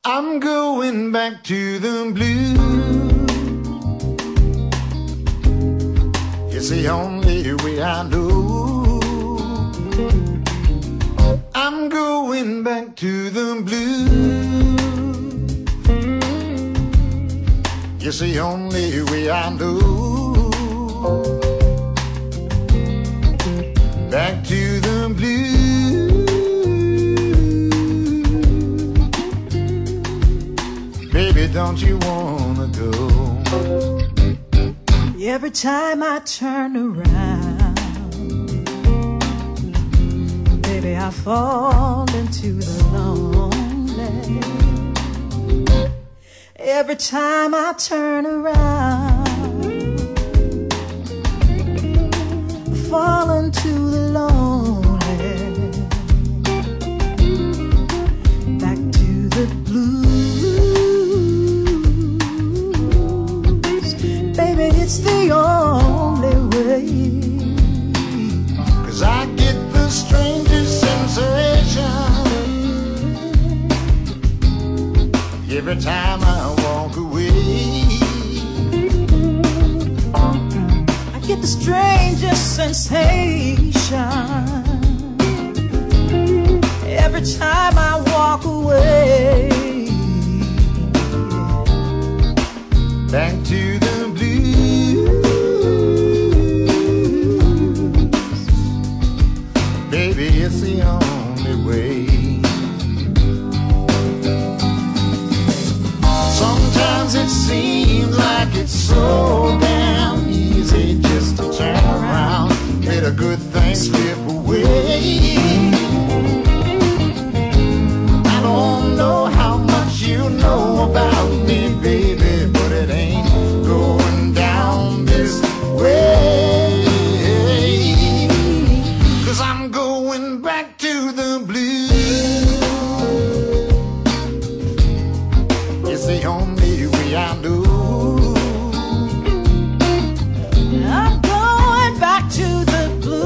I'm going back to the blues. It's the only way I know. I'm going back to the blues. It's the only way I know. Back to the blues. Baby, don't you wanna go? Every time I turn around, baby, I fall into the lonely. Every time I turn around, I fall into the lonely. Back to the blues. Baby, it's the only way. 'Cause I get the strangest sensation every time I walk away. I get the strangest sensation every time I walk away. Back to the blues. Baby, it's the only way. Sometimes it seems like it's so damn easy just to turn around, let a good thing slip away. I don't know how much you know about me, baby, but it ain't going down this way. 'Cause I'm going back to the blues. It's the only way I know. I'm going back to the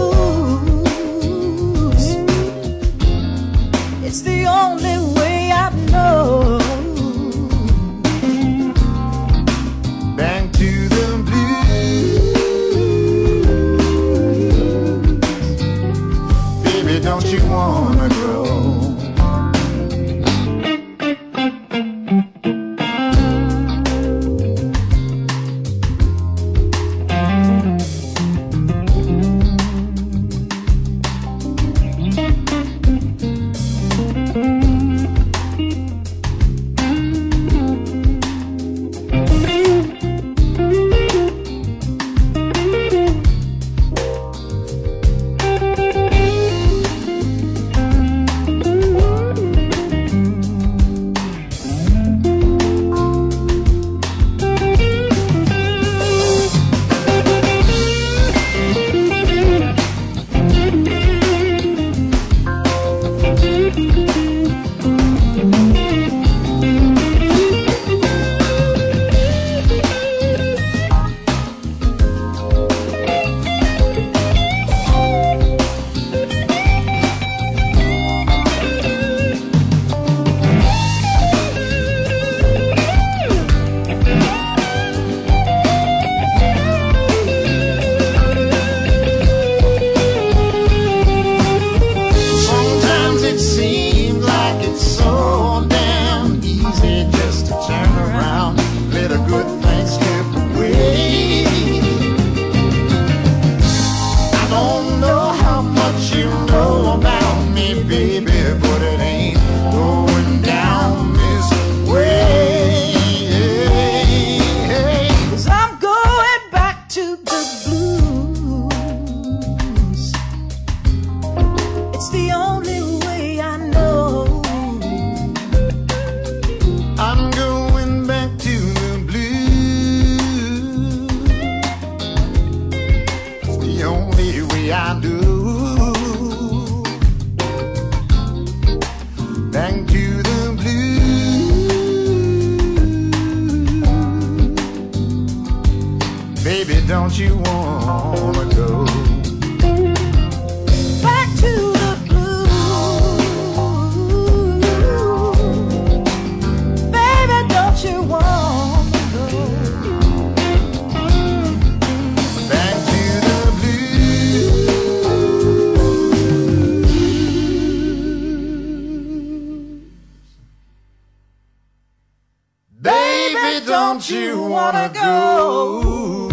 blues. It's the only way I know. Back to the blues. Baby, don't you wanna go? Don't you wanna go Back to the blues. Baby, don't you wanna go?